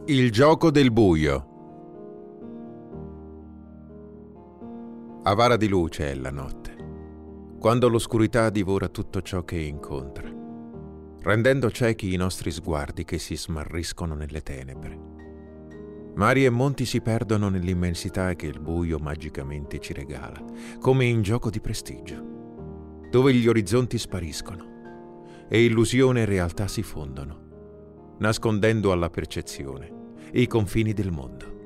Il gioco del buio. Avara di luce è la notte, quando l'oscurità divora tutto ciò che incontra, rendendo ciechi i nostri sguardi che si smarriscono nelle tenebre. Mari e monti si perdono nell'immensità che il buio magicamente ci regala, come in gioco di prestigio, dove gli orizzonti spariscono e illusione e realtà si fondono, nascondendo alla percezione i confini del mondo.